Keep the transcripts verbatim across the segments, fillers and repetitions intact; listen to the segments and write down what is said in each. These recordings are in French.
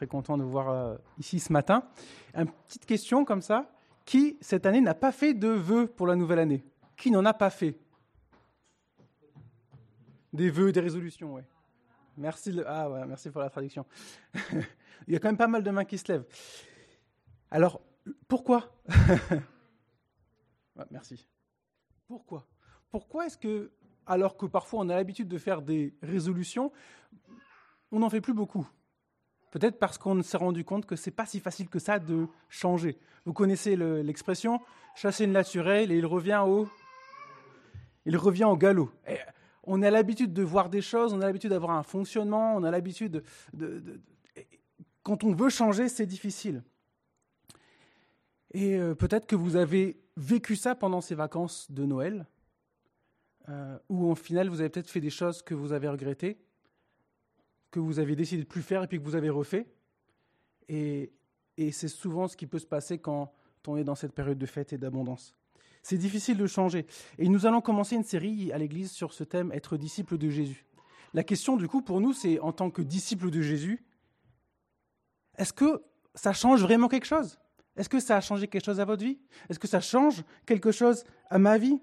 très content de vous voir euh, ici ce matin. Une petite question comme ça. Qui, cette année, n'a pas fait de vœux pour la nouvelle année? Qui n'en a pas fait? Des vœux, des résolutions, oui. Merci, le... ah, ouais, merci pour la traduction. Il y a quand même pas mal de mains qui se lèvent. Alors, pourquoi? Ouais, merci. Pourquoi? Pourquoi est-ce que, alors que parfois on a l'habitude de faire des résolutions, on n'en fait plus beaucoup? Peut-être parce qu'on s'est rendu compte que ce n'est pas si facile que ça de changer. Vous connaissez le, l'expression « chasser le naturel » et il revient au, il revient au galop. Et on a l'habitude de voir des choses, on a l'habitude d'avoir un fonctionnement, on a l'habitude de, de, de, de... Quand on veut changer, c'est difficile. Et euh, peut-être que vous avez vécu ça pendant ces vacances de Noël, euh, où au final, vous avez peut-être fait des choses que vous avez regrettées, que vous avez décidé de ne plus faire et puis que vous avez refait. Et, et c'est souvent ce qui peut se passer quand on est dans cette période de fête et d'abondance. C'est difficile de changer. Et nous allons commencer une série à l'Église sur ce thème, être disciple de Jésus. La question, du coup, pour nous, c'est en tant que disciple de Jésus, est-ce que ça change vraiment quelque chose? Est-ce que ça a changé quelque chose à votre vie? Est-ce que ça change quelque chose à ma vie?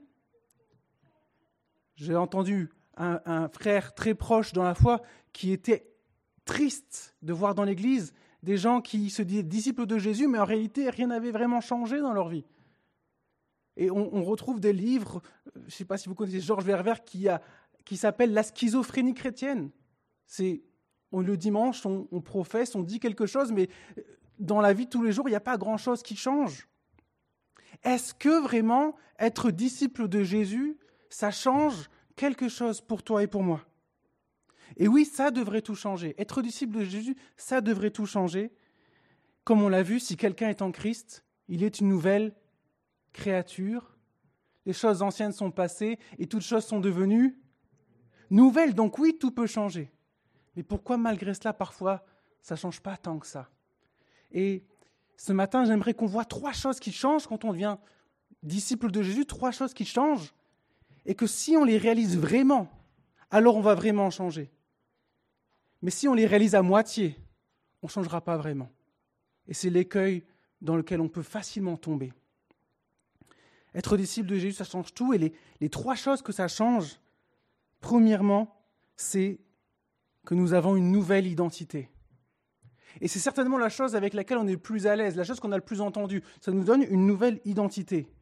J'ai entendu un, un frère très proche dans la foi qui était triste de voir dans l'Église des gens qui se disaient disciples de Jésus, mais en réalité, rien n'avait vraiment changé dans leur vie. Et on, on retrouve des livres, je ne sais pas si vous connaissez Georges Verwer, qui, a, qui s'appelle « La schizophrénie chrétienne ». C'est, on, le dimanche, on, on professe, on dit quelque chose, mais dans la vie de tous les jours, il n'y a pas grand-chose qui change. Est-ce que vraiment être disciple de Jésus, ça change quelque chose pour toi et pour moi? Et oui, ça devrait tout changer. Être disciple de Jésus, ça devrait tout changer. Comme on l'a vu, si quelqu'un est en Christ, il est une nouvelle créature. Les choses anciennes sont passées et toutes choses sont devenues nouvelles. Donc oui, tout peut changer. Mais pourquoi malgré cela, parfois, ça ne change pas tant que ça? Et ce matin, j'aimerais qu'on voit trois choses qui changent quand on devient disciple de Jésus, trois choses qui changent, et que si on les réalise vraiment, alors on va vraiment changer. Mais si on les réalise à moitié, on ne changera pas vraiment. Et c'est l'écueil dans lequel on peut facilement tomber. Être disciple de Jésus, ça change tout, et les, les trois choses que ça change, premièrement, c'est que nous avons une nouvelle identité. Et c'est certainement la chose avec laquelle on est le plus à l'aise, la chose qu'on a le plus entendue. Ça nous donne une nouvelle identité.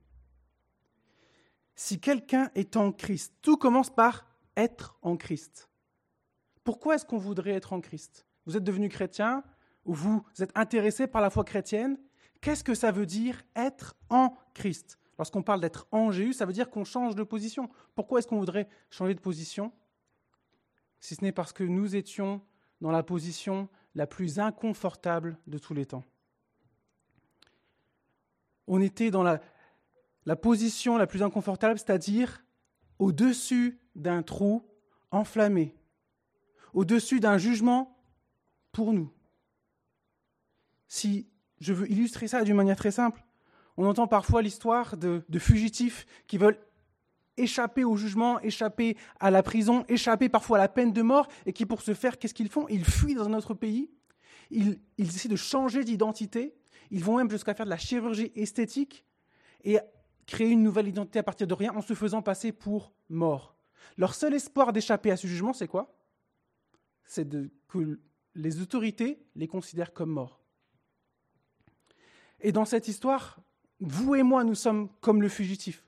Si quelqu'un est en Christ, tout commence par être en Christ. Pourquoi est-ce qu'on voudrait être en Christ? Vous êtes devenu chrétien, ou vous êtes intéressé par la foi chrétienne. Qu'est-ce que ça veut dire être en Christ? Lorsqu'on parle d'être en Jésus, ça veut dire qu'on change de position. Pourquoi est-ce qu'on voudrait changer de position? Si ce n'est parce que nous étions dans la position la plus inconfortable de tous les temps. On était dans la, la position la plus inconfortable, c'est-à-dire au-dessus d'un trou enflammé, au-dessus d'un jugement pour nous. Si je veux illustrer ça d'une manière très simple, on entend parfois l'histoire de, de fugitifs qui veulent échapper au jugement, échapper à la prison, échapper parfois à la peine de mort, et qui, pour ce faire, qu'est-ce qu'ils font? Ils fuient dans un autre pays, ils, ils essaient de changer d'identité, ils vont même jusqu'à faire de la chirurgie esthétique et créer une nouvelle identité à partir de rien en se faisant passer pour morts. Leur seul espoir d'échapper à ce jugement, c'est quoi? C'est de, que les autorités les considèrent comme morts. Et dans cette histoire, vous et moi, nous sommes comme le fugitif,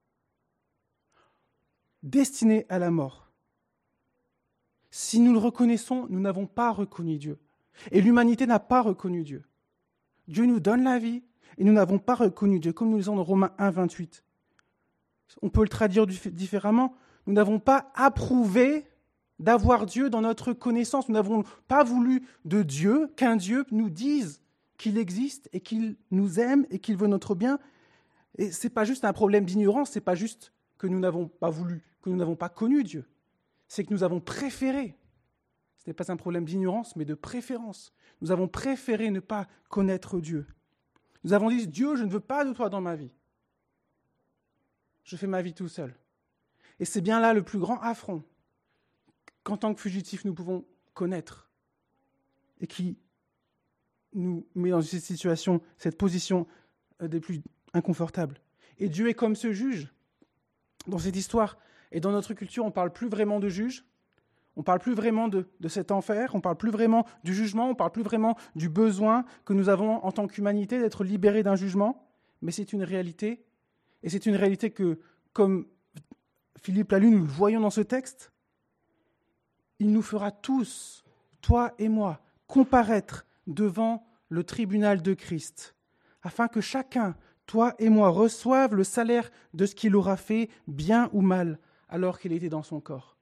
destinés à la mort. Si nous le reconnaissons, nous n'avons pas reconnu Dieu. Et l'humanité n'a pas reconnu Dieu. Dieu nous donne la vie et nous n'avons pas reconnu Dieu, comme nous le lisons dans Romains un, vingt-huit. On peut le traduire différemment. Nous n'avons pas approuvé d'avoir Dieu dans notre connaissance. Nous n'avons pas voulu de Dieu, qu'un Dieu nous dise qu'il existe et qu'il nous aime et qu'il veut notre bien. Et ce n'est pas juste un problème d'ignorance, ce n'est pas juste que nous n'avons pas voulu, que nous n'avons pas connu Dieu. C'est que nous avons préféré. Ce n'est pas un problème d'ignorance, mais de préférence. Nous avons préféré ne pas connaître Dieu. Nous avons dit, Dieu, je ne veux pas de toi dans ma vie. Je fais ma vie tout seul. Et c'est bien là le plus grand affront qu'en tant que fugitifs, nous pouvons connaître et qui nous met dans cette situation, cette position des plus inconfortables. Et Dieu est comme ce juge. Dans cette histoire et dans notre culture, on ne parle plus vraiment de juge, on ne parle plus vraiment de, de cet enfer, on ne parle plus vraiment du jugement, on ne parle plus vraiment du besoin que nous avons en tant qu'humanité d'être libérés d'un jugement, mais c'est une réalité. Et c'est une réalité que, comme Philippe l'a lu, nous le voyons dans ce texte, il nous fera tous, toi et moi, comparaître devant le tribunal de Christ, afin que chacun, toi et moi, reçoive le salaire de ce qu'il aura fait, bien ou mal, alors qu'il était dans son corps.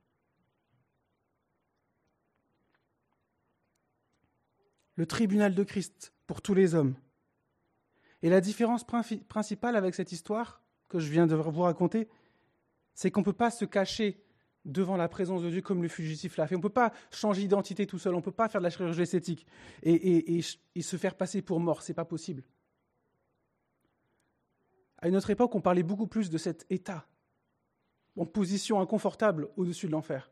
Le tribunal de Christ pour tous les hommes. Et la différence principale avec cette histoire que je viens de vous raconter, c'est qu'on ne peut pas se cacher devant la présence de Dieu comme le fugitif l'a fait. On ne peut pas changer d'identité tout seul, on ne peut pas faire de la chirurgie esthétique et, et, et, et se faire passer pour mort, ce n'est pas possible. À une autre époque, on parlait beaucoup plus de cet état, en position inconfortable au-dessus de l'enfer.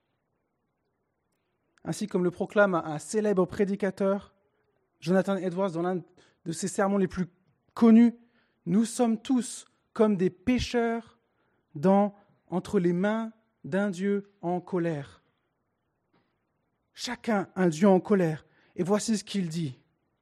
Ainsi comme le proclame un célèbre prédicateur, Jonathan Edwards, dans l'un de ses sermons les plus connus, « Nous sommes tous comme des pécheurs dans, entre les mains d'un Dieu en colère. » Chacun un Dieu en colère. Et voici ce qu'il dit.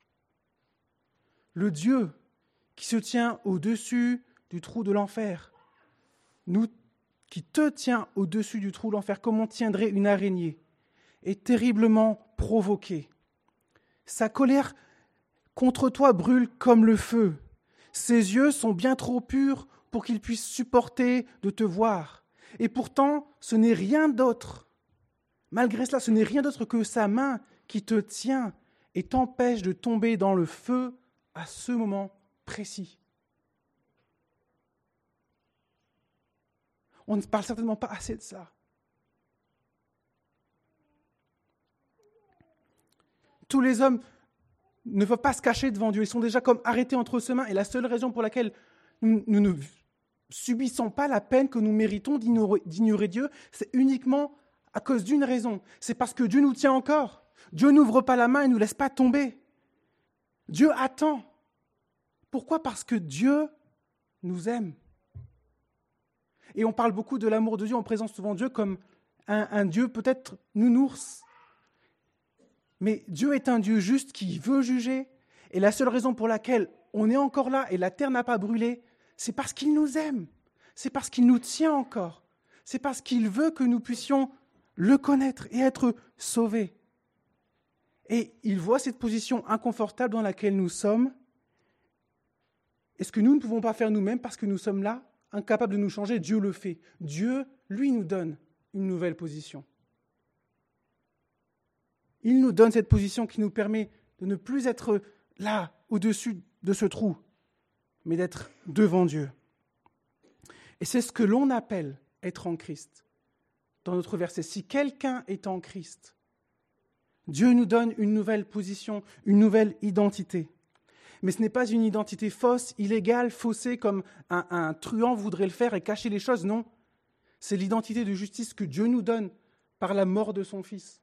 « Le Dieu qui se tient au-dessus du trou de l'enfer, nous, qui te tient au-dessus du trou de l'enfer, comme on tiendrait une araignée, est terriblement provoqué. Sa colère contre toi brûle comme le feu. Ses yeux sont bien trop purs pour qu'il puisse supporter de te voir. Et pourtant, ce n'est rien d'autre. Malgré cela, ce n'est rien d'autre que sa main qui te tient et t'empêche de tomber dans le feu à ce moment précis. On ne parle certainement pas assez de ça. Tous les hommes ne peuvent pas se cacher devant Dieu. Ils sont déjà comme arrêtés entre ses mains. Et la seule raison pour laquelle nous, nous ne subissons pas la peine que nous méritons d'ignorer, d'ignorer Dieu, c'est uniquement à cause d'une raison. C'est parce que Dieu nous tient encore. Dieu n'ouvre pas la main et ne nous laisse pas tomber. Dieu attend. Pourquoi ? Parce que Dieu nous aime. Et on parle beaucoup de l'amour de Dieu, on présente souvent Dieu comme un, un Dieu peut-être nounours. Mais Dieu est un Dieu juste qui veut juger. Et la seule raison pour laquelle on est encore là et la terre n'a pas brûlé, c'est parce qu'il nous aime. C'est parce qu'il nous tient encore. C'est parce qu'il veut que nous puissions le connaître et être sauvés. Et il voit cette position inconfortable dans laquelle nous sommes. Et ce que nous ne pouvons pas faire nous-mêmes parce que nous sommes là, incapables de nous changer, Dieu le fait. Dieu, lui, nous donne une nouvelle position. Il nous donne cette position qui nous permet de ne plus être là, au-dessus de ce trou, mais d'être devant Dieu. Et c'est ce que l'on appelle être en Christ. Dans notre verset, si quelqu'un est en Christ, Dieu nous donne une nouvelle position, une nouvelle identité. Mais ce n'est pas une identité fausse, illégale, faussée, comme un, un truand voudrait le faire et cacher les choses, non. C'est l'identité de justice que Dieu nous donne par la mort de son Fils.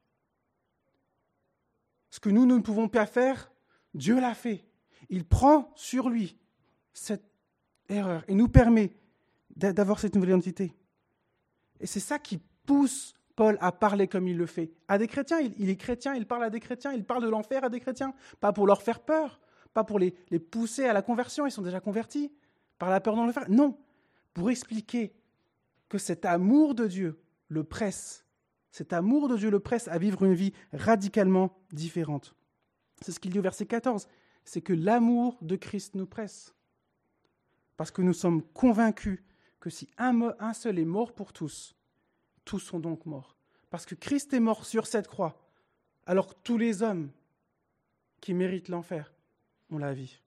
Ce que nous, nous ne pouvons pas faire, Dieu l'a fait. Il prend sur lui cette erreur et nous permet d'avoir cette nouvelle identité. Et c'est ça qui pousse Paul à parler comme il le fait. À des chrétiens, il, il est chrétien, il parle à des chrétiens, il parle de l'enfer à des chrétiens, pas pour leur faire peur, pas pour les, les pousser à la conversion, ils sont déjà convertis, par la peur dans l'enfer. Non, pour expliquer que cet amour de Dieu le presse, cet amour de Dieu le presse à vivre une vie radicalement différente. C'est ce qu'il dit au verset quatorze, c'est que l'amour de Christ nous presse. Parce que nous sommes convaincus que si un, un seul est mort pour tous, tous sont donc morts. Parce que Christ est mort sur cette croix, alors que tous les hommes qui méritent l'enfer ont la vie.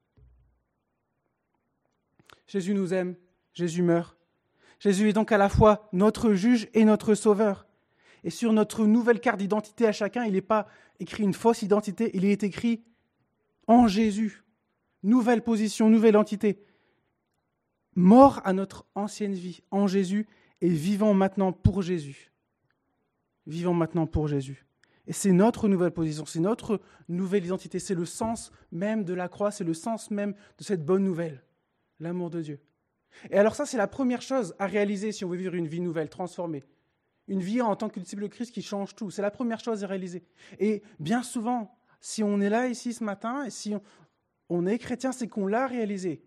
Jésus nous aime, Jésus meurt. Jésus est donc à la fois notre juge et notre sauveur. Et sur notre nouvelle carte d'identité à chacun, il n'est pas écrit une fausse identité, il est écrit en Jésus. Nouvelle position, nouvelle entité. Mort à notre ancienne vie en Jésus et vivant maintenant pour Jésus. Vivant maintenant pour Jésus. Et c'est notre nouvelle position, c'est notre nouvelle identité, c'est le sens même de la croix, c'est le sens même de cette bonne nouvelle, l'amour de Dieu. Et alors ça, c'est la première chose à réaliser si on veut vivre une vie nouvelle, transformée. Une vie en tant que disciple de Christ qui change tout, c'est la première chose à réaliser. Et bien souvent, si on est là ici ce matin, et si on, on est chrétien, c'est qu'on l'a réalisé.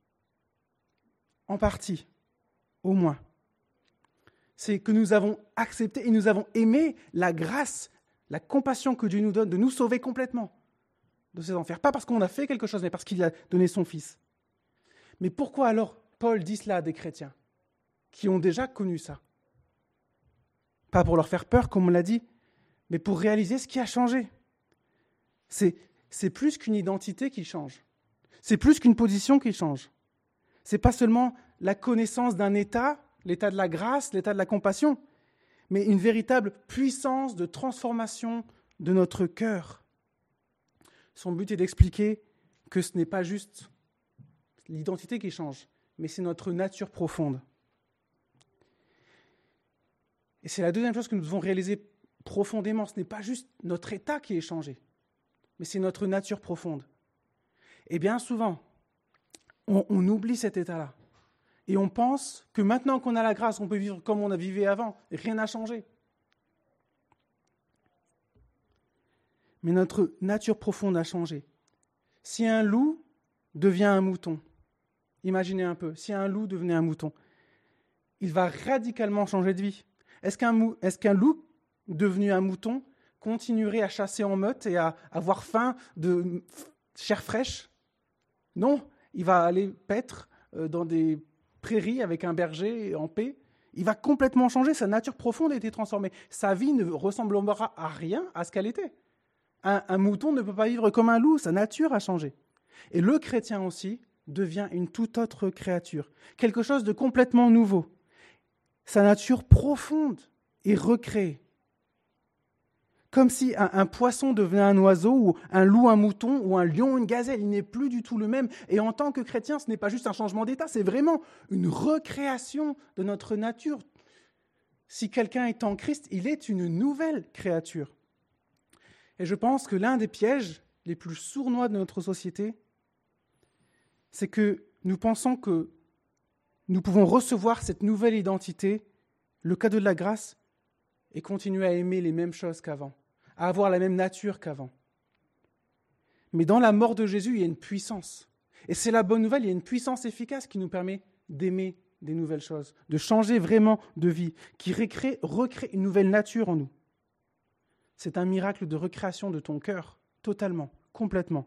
En partie, au moins. C'est que nous avons accepté et nous avons aimé la grâce, la compassion que Dieu nous donne de nous sauver complètement de ces enfers. Pas parce qu'on a fait quelque chose, mais parce qu'il a donné son Fils. Mais pourquoi alors Paul dit cela à des chrétiens qui ont déjà connu ça? Pas pour leur faire peur, comme on l'a dit, mais pour réaliser ce qui a changé. C'est, c'est plus qu'une identité qui change. C'est plus qu'une position qui change. C'est pas seulement la connaissance d'un état, l'état de la grâce, l'état de la compassion, mais une véritable puissance de transformation de notre cœur. Son but est d'expliquer que ce n'est pas juste l'identité qui change, mais c'est notre nature profonde. Et c'est la deuxième chose que nous devons réaliser profondément. Ce n'est pas juste notre état qui est changé, mais c'est notre nature profonde. Et bien souvent, on, on oublie cet état-là. Et on pense que maintenant qu'on a la grâce, on peut vivre comme on a vécu avant. Et rien n'a changé. Mais notre nature profonde a changé. Si un loup devient un mouton, imaginez un peu, si un loup devenait un mouton, il va radicalement changer de vie. Est-ce qu'un, mou, est-ce qu'un loup devenu un mouton continuerait à chasser en meute et à avoir faim de chair fraîche? Non, il va aller paître dans des prairies avec un berger en paix. Il va complètement changer, sa nature profonde a été transformée. Sa vie ne ressemblera à rien à ce qu'elle était. Un, un mouton ne peut pas vivre comme un loup, sa nature a changé. Et le chrétien aussi devient une toute autre créature, quelque chose de complètement nouveau. Sa nature profonde est recréée. Comme si un, un poisson devenait un oiseau, ou un loup un mouton, ou un lion une gazelle. Il n'est plus du tout le même. Et en tant que chrétien, ce n'est pas juste un changement d'état, c'est vraiment une recréation de notre nature. Si quelqu'un est en Christ, il est une nouvelle créature. Et je pense que l'un des pièges les plus sournois de notre société, c'est que nous pensons que nous pouvons recevoir cette nouvelle identité, le cadeau de la grâce, et continuer à aimer les mêmes choses qu'avant, à avoir la même nature qu'avant. Mais dans la mort de Jésus, il y a une puissance. Et c'est la bonne nouvelle, il y a une puissance efficace qui nous permet d'aimer des nouvelles choses, de changer vraiment de vie, qui recrée, recrée une nouvelle nature en nous. C'est un miracle de recréation de ton cœur, totalement, complètement.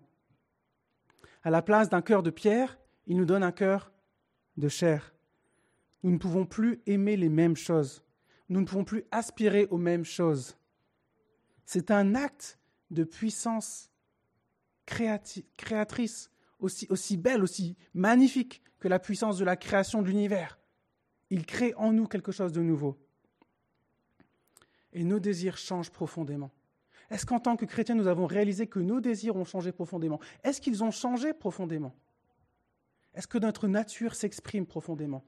À la place d'un cœur de pierre, il nous donne un cœur de chair. Nous ne pouvons plus aimer les mêmes choses. Nous ne pouvons plus aspirer aux mêmes choses. C'est un acte de puissance créati- créatrice, aussi, aussi belle, aussi magnifique que la puissance de la création de l'univers. Il crée en nous quelque chose de nouveau. Et nos désirs changent profondément. Est-ce qu'en tant que chrétiens, nous avons réalisé que nos désirs ont changé profondément? Est-ce qu'ils ont changé profondément? Est-ce que notre nature s'exprime profondément?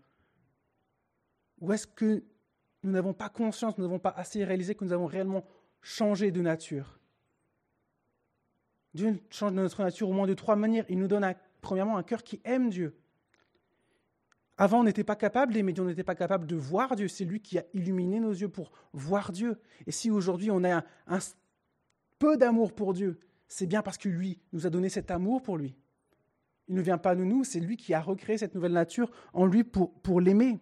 Ou est-ce que nous n'avons pas conscience, nous n'avons pas assez réalisé que nous avons réellement changé de nature? Dieu change de notre nature au moins de trois manières. Il nous donne, un, premièrement, un cœur qui aime Dieu. Avant, on n'était pas capable d'aimer Dieu, on n'était pas capable de voir Dieu. C'est lui qui a illuminé nos yeux pour voir Dieu. Et si aujourd'hui on a un, un peu d'amour pour Dieu, c'est bien parce que lui nous a donné cet amour pour lui. Il ne vient pas de nous, c'est lui qui a recréé cette nouvelle nature en lui pour, pour l'aimer.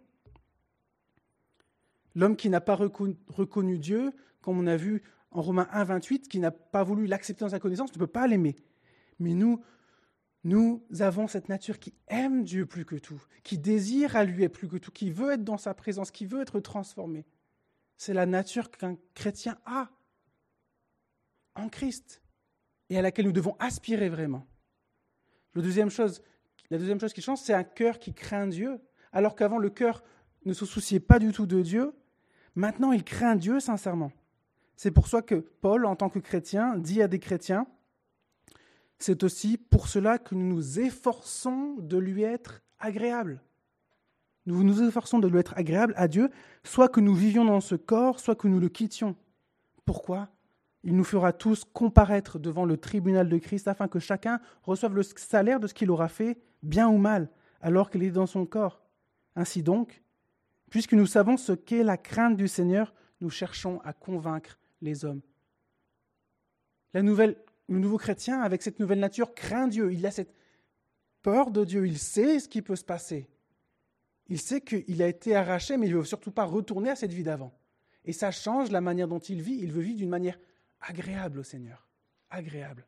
L'homme qui n'a pas reconnu, reconnu Dieu, comme on a vu en Romains un, vingt-huit, qui n'a pas voulu l'accepter dans sa connaissance, ne peut pas l'aimer. Mais nous, nous avons cette nature qui aime Dieu plus que tout, qui désire à lui être plus que tout, qui veut être dans sa présence, qui veut être transformé. C'est la nature qu'un chrétien a en Christ et à laquelle nous devons aspirer vraiment. La deuxième chose, la deuxième chose qui change, c'est un cœur qui craint Dieu, alors qu'avant le cœur ne se souciait pas du tout de Dieu. Maintenant, il craint Dieu sincèrement. C'est pour ça que Paul, en tant que chrétien, dit à des chrétiens, c'est aussi pour cela que nous nous efforçons de lui être agréable. Nous nous efforçons de lui être agréable à Dieu, soit que nous vivions dans ce corps, soit que nous le quittions. Pourquoi ? Il nous fera tous comparaître devant le tribunal de Christ afin que chacun reçoive le salaire de ce qu'il aura fait, bien ou mal, alors qu'il est dans son corps. Ainsi donc, puisque nous savons ce qu'est la crainte du Seigneur, nous cherchons à convaincre les hommes. La nouvelle, le nouveau chrétien, avec cette nouvelle nature, craint Dieu. Il a cette peur de Dieu. Il sait ce qui peut se passer. Il sait qu'il a été arraché, mais il ne veut surtout pas retourner à cette vie d'avant. Et ça change la manière dont il vit. Il veut vivre d'une manière agréable au Seigneur. Agréable.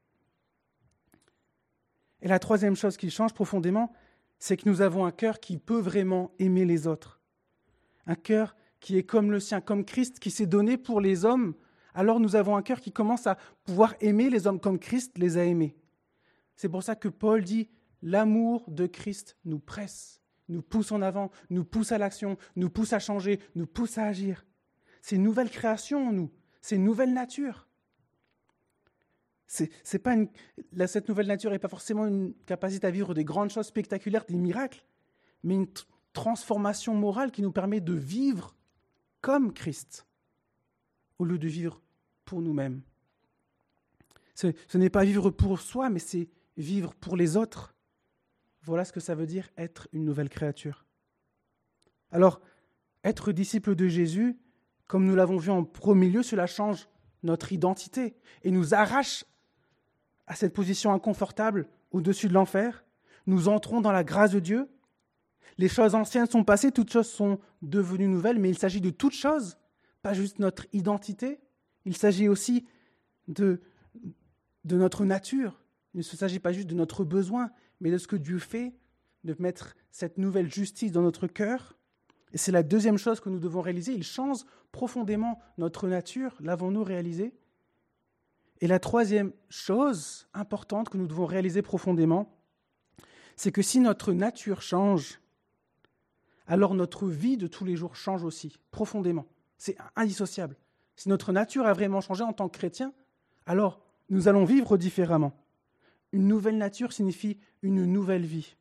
Et la troisième chose qui change profondément, c'est que nous avons un cœur qui peut vraiment aimer les autres. Un cœur qui est comme le sien, comme Christ qui s'est donné pour les hommes. Alors nous avons un cœur qui commence à pouvoir aimer les hommes comme Christ les a aimés. C'est pour ça que Paul dit « L'amour de Christ nous presse, nous pousse en avant, nous pousse à l'action, nous pousse à changer, nous pousse à agir. » C'est une nouvelle création en nous, c'est une nouvelle nature. C'est, c'est pas une, là, cette nouvelle nature n'est pas forcément une capacité à vivre des grandes choses spectaculaires, des miracles, mais une t- transformation morale qui nous permet de vivre comme Christ, au lieu de vivre pour nous-mêmes. Ce, ce n'est pas vivre pour soi, mais c'est vivre pour les autres. Voilà ce que ça veut dire être une nouvelle créature. Alors, être disciple de Jésus, comme nous l'avons vu en premier lieu, cela change notre identité et nous arrache à cette position inconfortable au-dessus de l'enfer. Nous entrons dans la grâce de Dieu. Les choses anciennes sont passées, toutes choses sont devenues nouvelles, mais il s'agit de toutes choses, pas juste notre identité. Il s'agit aussi de, de notre nature. Il ne s'agit pas juste de notre besoin, mais de ce que Dieu fait, de mettre cette nouvelle justice dans notre cœur. Et c'est la deuxième chose que nous devons réaliser. Il change profondément notre nature. L'avons-nous réalisé ? Et la troisième chose importante que nous devons réaliser profondément, c'est que si notre nature change, alors notre vie de tous les jours change aussi, profondément. C'est indissociable. Si notre nature a vraiment changé en tant que chrétien, alors nous allons vivre différemment. Une nouvelle nature signifie une nouvelle vie.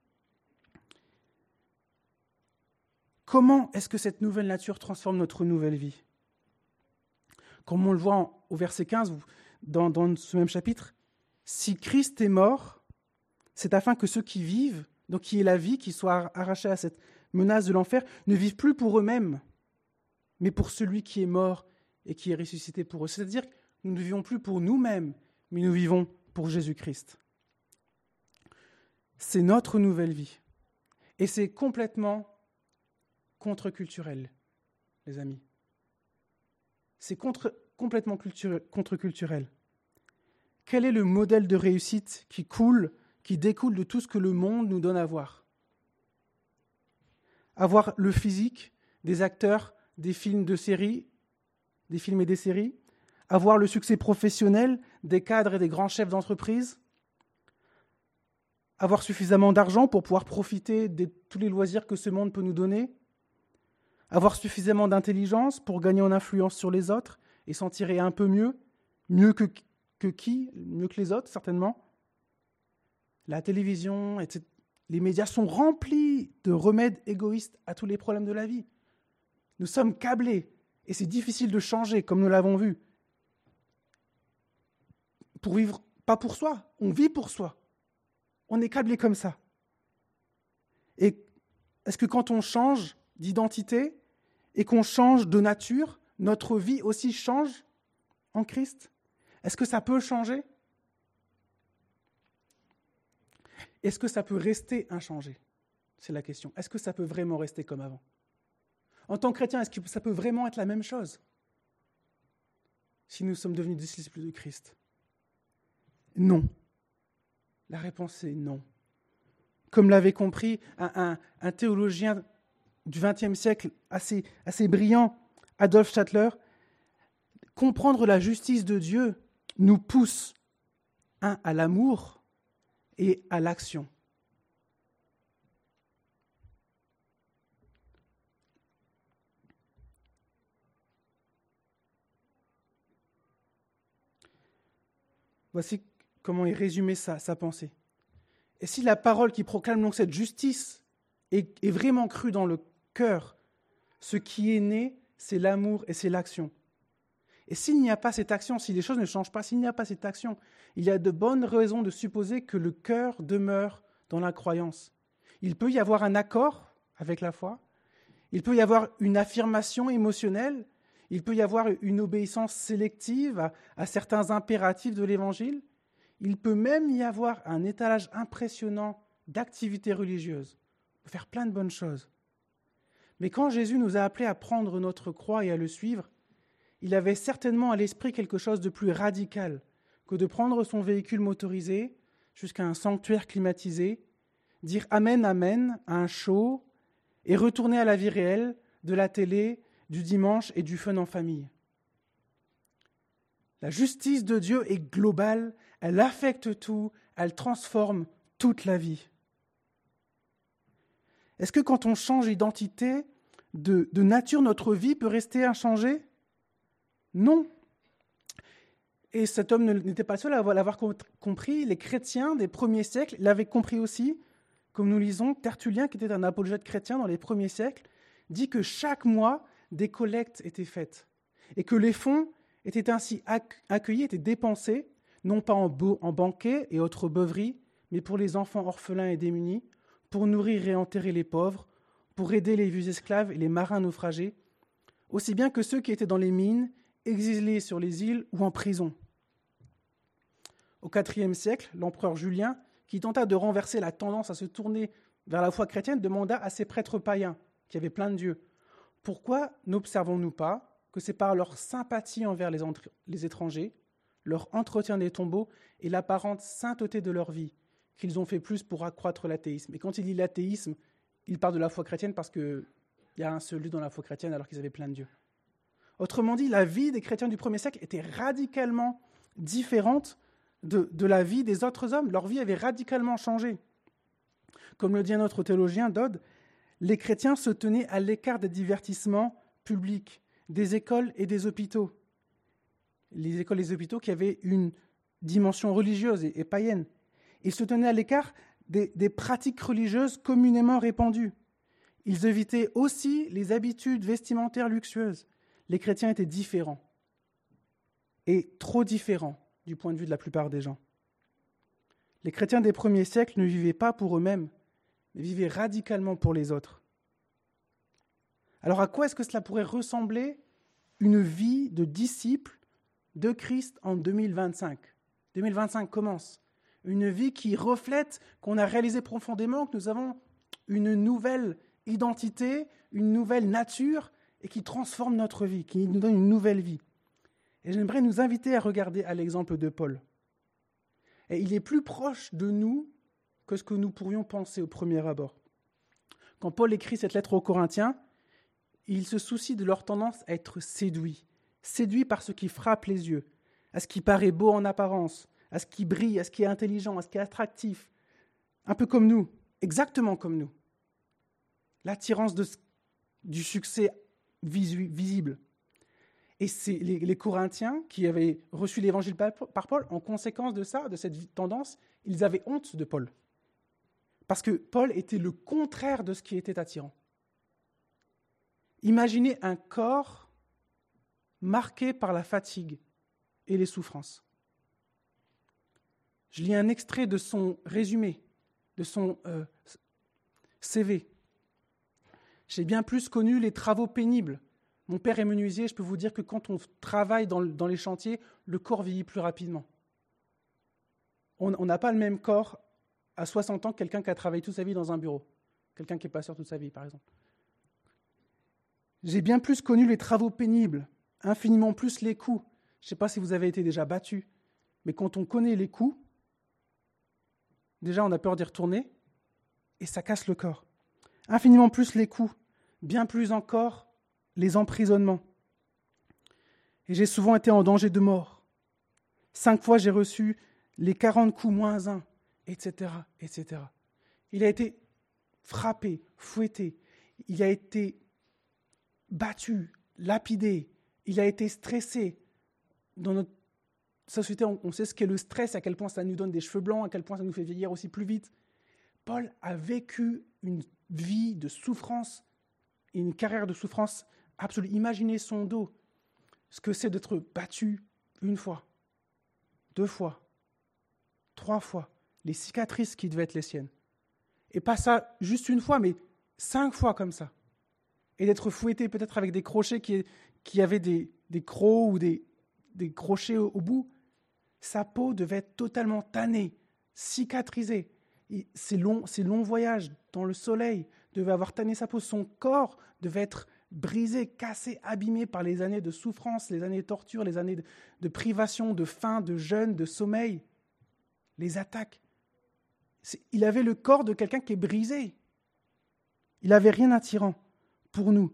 Comment est-ce que cette nouvelle nature transforme notre nouvelle vie ? Comme on le voit au verset quinze, dans, dans ce même chapitre, si Christ est mort, c'est afin que ceux qui vivent, donc qui est la vie, qui soient arrachés à cette menace de l'enfer, ne vivent plus pour eux-mêmes, mais pour celui qui est mort et qui est ressuscité pour eux. C'est-à-dire que nous ne vivons plus pour nous-mêmes, mais nous vivons pour Jésus-Christ. C'est notre nouvelle vie. Et c'est complètement contre-culturel, les amis. C'est contre, complètement culture, contre-culturel. Quel est le modèle de réussite qui coule, qui découle de tout ce que le monde nous donne à voir ? Avoir le physique des acteurs des films de séries, des films et des séries, avoir le succès professionnel des cadres et des grands chefs d'entreprise, avoir suffisamment d'argent pour pouvoir profiter de tous les loisirs que ce monde peut nous donner, avoir suffisamment d'intelligence pour gagner en influence sur les autres et s'en tirer un peu mieux, mieux que, que qui, mieux que les autres certainement. La télévision, et cetera, les médias sont remplis de remèdes égoïstes à tous les problèmes de la vie. Nous sommes câblés et c'est difficile de changer, comme nous l'avons vu. Pour vivre, pas pour soi, on vit pour soi. On est câblé comme ça. Et est-ce que quand on change d'identité et qu'on change de nature, notre vie aussi change en Christ ? Est-ce que ça peut changer ? Est-ce que ça peut rester inchangé ? C'est la question. Est-ce que ça peut vraiment rester comme avant ? En tant que chrétien, est-ce que ça peut vraiment être la même chose si nous sommes devenus disciples de Christ ? Non. La réponse est non. Comme l'avait compris un, un, un théologien du vingtième siècle assez, assez brillant, Adolf Stadler, comprendre la justice de Dieu nous pousse, un, à l'amour et à l'action. Voici comment il résumait sa, sa pensée. Et si la parole qui proclame donc cette justice est, est vraiment crue dans le cœur, ce qui est né, c'est l'amour et c'est l'action. Et s'il n'y a pas cette action, si les choses ne changent pas, s'il n'y a pas cette action, il y a de bonnes raisons de supposer que le cœur demeure dans la croyance. Il peut y avoir un accord avec la foi, il peut y avoir une affirmation émotionnelle, il peut y avoir une obéissance sélective à, à certains impératifs de l'Évangile, il peut même y avoir un étalage impressionnant d'activités religieuses. On peut faire plein de bonnes choses. Mais quand Jésus nous a appelés à prendre notre croix et à le suivre, il avait certainement à l'esprit quelque chose de plus radical que de prendre son véhicule motorisé jusqu'à un sanctuaire climatisé, dire Amen, Amen à un show et retourner à la vie réelle de la télé, du dimanche et du fun en famille. La justice de Dieu est globale, elle affecte tout, elle transforme toute la vie. Est-ce que quand on change d'identité, de, de nature, notre vie peut rester inchangée ? Non. Et cet homme n'était pas le seul à l'avoir compris. Les chrétiens des premiers siècles l'avaient compris aussi. Comme nous lisons, Tertullien, qui était un apologète chrétien dans les premiers siècles, dit que chaque mois, des collectes étaient faites et que les fonds étaient ainsi accueillis, étaient dépensés, non pas en, beau, en banquets et autres beuveries, mais pour les enfants orphelins et démunis, pour nourrir et enterrer les pauvres, pour aider les vieux esclaves et les marins naufragés, aussi bien que ceux qui étaient dans les mines, exilés sur les îles ou en prison. Au quatrième siècle, l'empereur Julien, qui tenta de renverser la tendance à se tourner vers la foi chrétienne, demanda à ses prêtres païens, qui avaient plein de dieux, « Pourquoi n'observons-nous pas que c'est par leur sympathie envers les, entre- les étrangers, leur entretien des tombeaux et l'apparente sainteté de leur vie qu'ils ont fait plus pour accroître l'athéisme ?» Et quand il dit l'athéisme, il parle de la foi chrétienne parce qu'il y a un seul Dieu dans la foi chrétienne alors qu'ils avaient plein de dieux. Autrement dit, la vie des chrétiens du premier siècle était radicalement différente de, de la vie des autres hommes. Leur vie avait radicalement changé. Comme le dit un autre théologien, Dodd, les chrétiens se tenaient à l'écart des divertissements publics, des écoles et des hôpitaux. Les écoles et les hôpitaux qui avaient une dimension religieuse et, et païenne. Ils se tenaient à l'écart des, des pratiques religieuses communément répandues. Ils évitaient aussi les habitudes vestimentaires luxueuses. Les chrétiens étaient différents, et trop différents du point de vue de la plupart des gens. Les chrétiens des premiers siècles ne vivaient pas pour eux-mêmes, mais vivaient radicalement pour les autres. Alors à quoi est-ce que cela pourrait ressembler une vie de disciple de Christ en deux mille vingt-cinq ? deux mille vingt-cinq commence. Une vie qui reflète qu'on a réalisé profondément que nous avons une nouvelle identité, une nouvelle nature, et qui transforme notre vie, qui nous donne une nouvelle vie. Et j'aimerais nous inviter à regarder à l'exemple de Paul. Et il est plus proche de nous que ce que nous pourrions penser au premier abord. Quand Paul écrit cette lettre aux Corinthiens, il se soucie de leur tendance à être séduits, séduits par ce qui frappe les yeux, à ce qui paraît beau en apparence, à ce qui brille, à ce qui est intelligent, à ce qui est attractif, un peu comme nous, exactement comme nous. L'attirance de, du succès visible. Et c'est les, les Corinthiens qui avaient reçu l'évangile par, par Paul, en conséquence de ça, de cette tendance, ils avaient honte de Paul. Parce que Paul était le contraire de ce qui était attirant. Imaginez un corps marqué par la fatigue et les souffrances. Je lis un extrait de son résumé, de son euh, C V. J'ai bien plus connu les travaux pénibles. Mon père est menuisier, je peux vous dire que quand on travaille dans, dans les chantiers, le corps vieillit plus rapidement. On n'a pas le même corps à soixante ans que quelqu'un qui a travaillé toute sa vie dans un bureau. Quelqu'un qui est pasteur toute sa vie, par exemple. J'ai bien plus connu les travaux pénibles, infiniment plus les coups. Je ne sais pas si vous avez été déjà battu, mais quand on connaît les coups, déjà on a peur d'y retourner et ça casse le corps. Infiniment plus les coups, bien plus encore les emprisonnements. Et j'ai souvent été en danger de mort. Cinq fois j'ai reçu les quarante coups moins un, et cetera, et cetera. Il a été frappé, fouetté, il a été battu, lapidé, il a été stressé. Dans notre société, on sait ce qu'est le stress, à quel point ça nous donne des cheveux blancs, à quel point ça nous fait vieillir aussi plus vite. Paul a vécu une vie de souffrance, une carrière de souffrance absolue. Imaginez son dos. ce que c'est d'être battu une fois, deux fois, trois fois, les cicatrices qui devaient être les siennes. Et pas ça juste une fois, mais cinq fois comme ça. Et d'être fouetté peut-être avec des crochets qui, qui avaient des, des crocs ou des, des crochets au, au bout. Sa peau devait être totalement tannée, cicatrisée. Et ces, longs, ces longs voyages dans le soleil devaient avoir tanné sa peau. Son corps devait être brisé, cassé, abîmé par les années de souffrance, les années de torture, les années de, de privation, de faim, de jeûne, de sommeil, les attaques. C'est, il avait le corps de quelqu'un qui est brisé. Il n'avait rien d'attirant pour nous.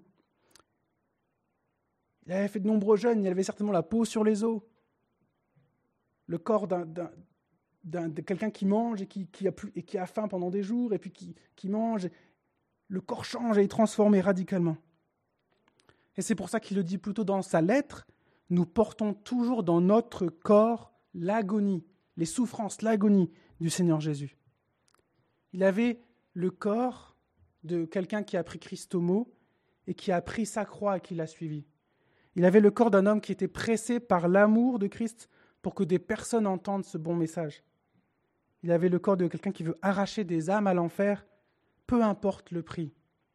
Il avait fait de nombreux jeûnes, il avait certainement la peau sur les os. Le corps d'un, d'un, d'un, de quelqu'un qui mange et qui, qui, a plus, et qui a faim pendant des jours, et puis qui, qui mange. Le corps change et est transformé radicalement. Et c'est pour ça qu'il le dit plutôt dans sa lettre, nous portons toujours dans notre corps l'agonie, les souffrances, l'agonie du Seigneur Jésus. Il avait le corps de quelqu'un qui a pris Christ au mot et qui a pris sa croix et qui l'a suivi. Il avait le corps d'un homme qui était pressé par l'amour de Christ pour que des personnes entendent ce bon message. Il avait le corps de quelqu'un qui veut arracher des âmes à l'enfer, peu importe le prix.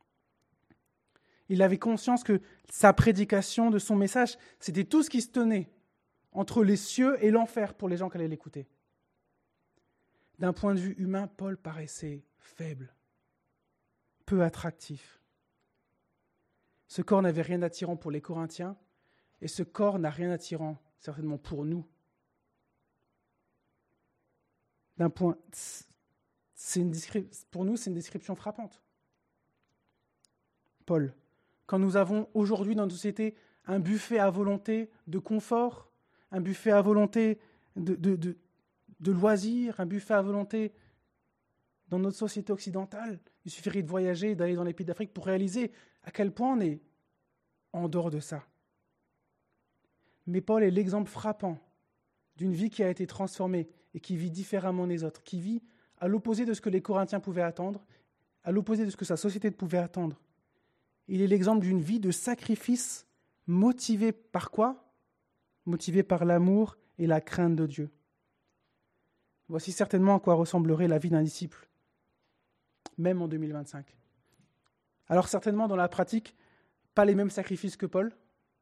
Il avait conscience que sa prédication de son message, c'était tout ce qui se tenait entre les cieux et l'enfer pour les gens qui allaient l'écouter. D'un point de vue humain, Paul paraissait faible, peu attractif. Ce corps n'avait rien d'attirant pour les Corinthiens, et ce corps n'a rien d'attirant certainement pour nous. D'un point, c'est une descri- pour nous, c'est une description frappante. Paul, quand nous avons aujourd'hui dans notre société un buffet à volonté de confort, un buffet à volonté de, de, de, de loisirs, un buffet à volonté dans notre société occidentale, il suffirait de voyager, d'aller dans les pays d'Afrique pour réaliser à quel point on est en dehors de ça. Mais Paul est l'exemple frappant d'une vie qui a été transformée et qui vit différemment des autres, qui vit à l'opposé de ce que les Corinthiens pouvaient attendre, à l'opposé de ce que sa société pouvait attendre. Il est l'exemple d'une vie de sacrifice motivée par quoi ? Motivée par l'amour et la crainte de Dieu. Voici certainement à quoi ressemblerait la vie d'un disciple, même en deux mille vingt-cinq. Alors certainement dans la pratique, pas les mêmes sacrifices que Paul,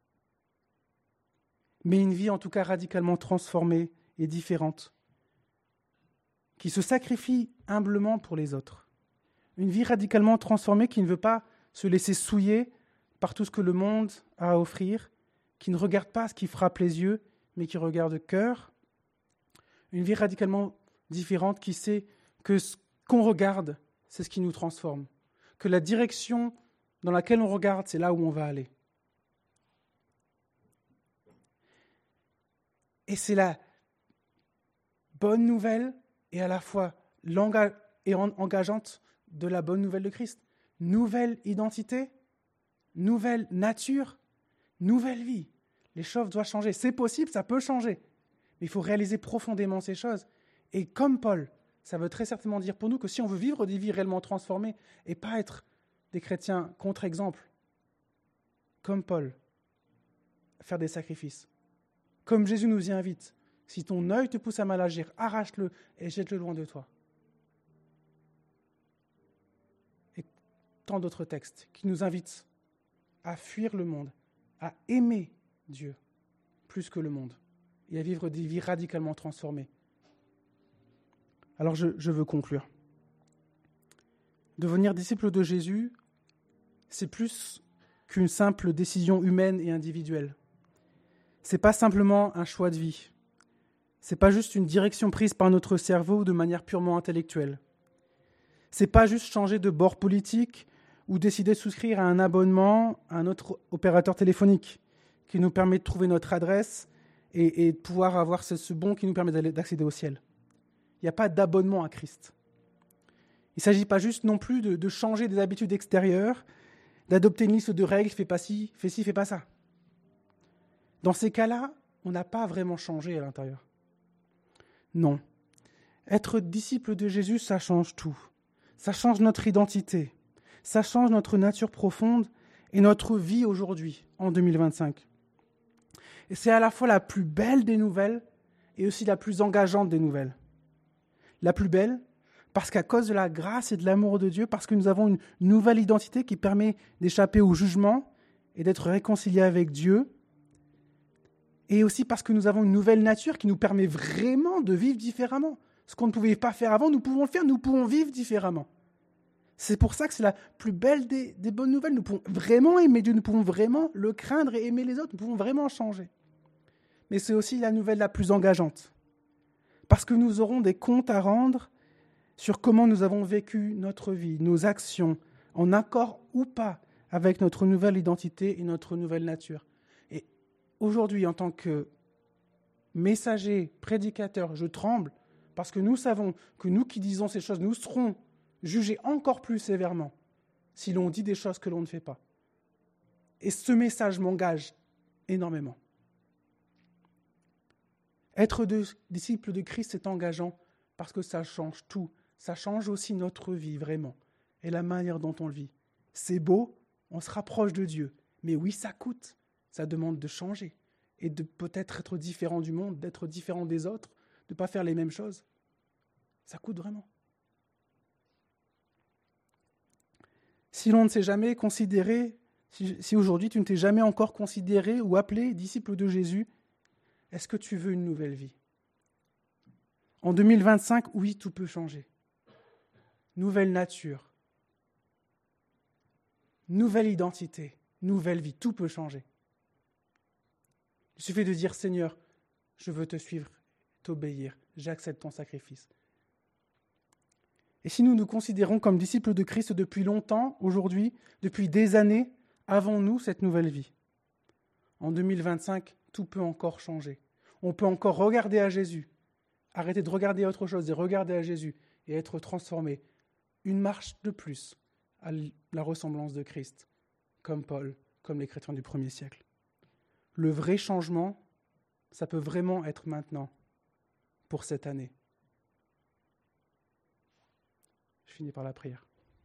mais une vie en tout cas radicalement transformée et différente, qui se sacrifie humblement pour les autres. Une vie radicalement transformée qui ne veut pas se laisser souiller par tout ce que le monde a à offrir, qui ne regarde pas ce qui frappe les yeux, mais qui regarde le cœur. Une vie radicalement différente qui sait que ce qu'on regarde, c'est ce qui nous transforme, que la direction dans laquelle on regarde, c'est là où on va aller. Et c'est la bonne nouvelle et à la fois l'enga- et en- engageante de la bonne nouvelle de Christ. Nouvelle identité, nouvelle nature, nouvelle vie. Les choses doivent changer. C'est possible, ça peut changer. Mais il faut réaliser profondément ces choses. Et comme Paul, ça veut très certainement dire pour nous que si on veut vivre des vies réellement transformées et pas être des chrétiens contre-exemples, comme Paul, faire des sacrifices. Comme Jésus nous y invite, si ton œil te pousse à mal agir, arrache-le et jette-le loin de toi. Et tant d'autres textes qui nous invitent à fuir le monde, à aimer Dieu plus que le monde et à vivre des vies radicalement transformées. Alors je, je veux conclure. Devenir disciple de Jésus, c'est plus qu'une simple décision humaine et individuelle. C'est pas simplement un choix de vie. C'est pas juste une direction prise par notre cerveau de manière purement intellectuelle. C'est pas juste changer de bord politique ou décider de souscrire à un abonnement à un autre opérateur téléphonique qui nous permet de trouver notre adresse et, et de pouvoir avoir ce, ce bon qui nous permet d'accéder au ciel. Il n'y a pas d'abonnement à Christ. Il ne s'agit pas juste non plus de, de changer des habitudes extérieures, d'adopter une liste de règles, fais pas ci, fais ci, fais pas ça. Dans ces cas-là, on n'a pas vraiment changé à l'intérieur. Non. Être disciple de Jésus, ça change tout. Ça change notre identité. Ça change notre nature profonde et notre vie aujourd'hui, en deux mille vingt-cinq. Et c'est à la fois la plus belle des nouvelles et aussi la plus engageante des nouvelles. La plus belle, parce qu'à cause de la grâce et de l'amour de Dieu, parce que nous avons une nouvelle identité qui permet d'échapper au jugement et d'être réconciliés avec Dieu, et aussi parce que nous avons une nouvelle nature qui nous permet vraiment de vivre différemment. Ce qu'on ne pouvait pas faire avant, nous pouvons le faire, nous pouvons vivre différemment. C'est pour ça que c'est la plus belle des, des bonnes nouvelles. Nous pouvons vraiment aimer Dieu, nous pouvons vraiment le craindre et aimer les autres, nous pouvons vraiment changer. Mais c'est aussi la nouvelle la plus engageante. Parce que nous aurons des comptes à rendre sur comment nous avons vécu notre vie, nos actions, en accord ou pas avec notre nouvelle identité et notre nouvelle nature. Et aujourd'hui, en tant que messager, prédicateur, je tremble parce que nous savons que nous qui disons ces choses, nous serons jugés encore plus sévèrement si l'on dit des choses que l'on ne fait pas. Et ce message m'engage énormément. Être de, disciple de Christ, c'est engageant parce que ça change tout. Ça change aussi notre vie, vraiment, et la manière dont on le vit. C'est beau, on se rapproche de Dieu. Mais oui, ça coûte. Ça demande de changer et de peut-être être différent du monde, d'être différent des autres, de ne pas faire les mêmes choses. Ça coûte vraiment. Si l'on ne s'est jamais considéré, si, si aujourd'hui tu ne t'es jamais encore considéré ou appelé disciple de Jésus, est-ce que tu veux une nouvelle vie ? En deux mille vingt-cinq, oui, tout peut changer. Nouvelle nature, nouvelle identité, nouvelle vie, tout peut changer. Il suffit de dire, Seigneur, je veux te suivre, t'obéir, j'accepte ton sacrifice. Et si nous nous considérons comme disciples de Christ depuis longtemps, aujourd'hui, depuis des années, avons-nous cette nouvelle vie ? En deux mille vingt-cinq, tout peut encore changer. On peut encore regarder à Jésus, arrêter de regarder à autre chose et regarder à Jésus et être transformé. Une marche de plus à la ressemblance de Christ, comme Paul, comme les chrétiens du premier siècle. Le vrai changement, ça peut vraiment être maintenant, pour cette année. Je finis par la prière.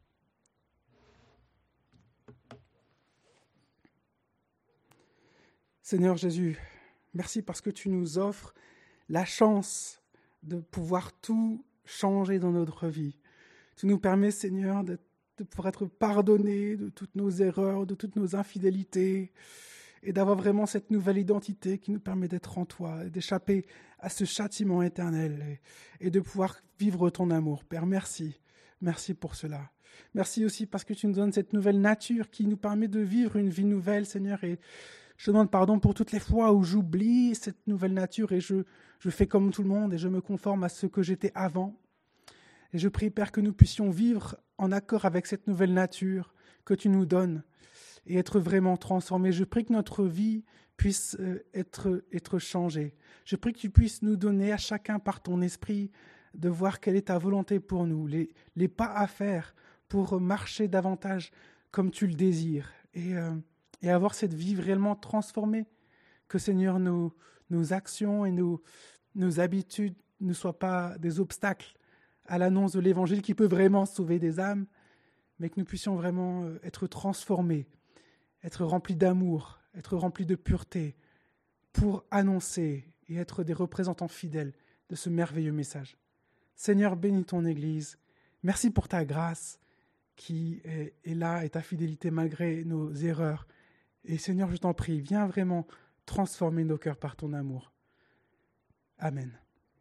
Seigneur Jésus, merci parce que tu nous offres la chance de pouvoir tout changer dans notre vie. Tu nous permets, Seigneur, de, de pouvoir être pardonnés de toutes nos erreurs, de toutes nos infidélités, et d'avoir vraiment cette nouvelle identité qui nous permet d'être en toi, et d'échapper à ce châtiment éternel, et, et de pouvoir vivre ton amour. Père, merci. Merci pour cela. Merci aussi parce que tu nous donnes cette nouvelle nature qui nous permet de vivre une vie nouvelle, Seigneur, et je demande pardon pour toutes les fois où j'oublie cette nouvelle nature et je, je fais comme tout le monde et je me conforme à ce que j'étais avant. Et je prie, Père, que nous puissions vivre en accord avec cette nouvelle nature que tu nous donnes et être vraiment transformés. Je prie que notre vie puisse être, être changée. Je prie que tu puisses nous donner à chacun par ton esprit de voir quelle est ta volonté pour nous, les, les pas à faire pour marcher davantage comme tu le désires et, euh, et avoir cette vie réellement transformée. Que, Seigneur, nos, nos actions et nos, nos habitudes ne soient pas des obstacles à l'annonce de l'Évangile qui peut vraiment sauver des âmes, mais que nous puissions vraiment être transformés, être remplis d'amour, être remplis de pureté, pour annoncer et être des représentants fidèles de ce merveilleux message. Seigneur, bénis ton Église. Merci pour ta grâce qui est, est là et ta fidélité malgré nos erreurs. Et Seigneur, je t'en prie, viens vraiment transformer nos cœurs par ton amour. Amen.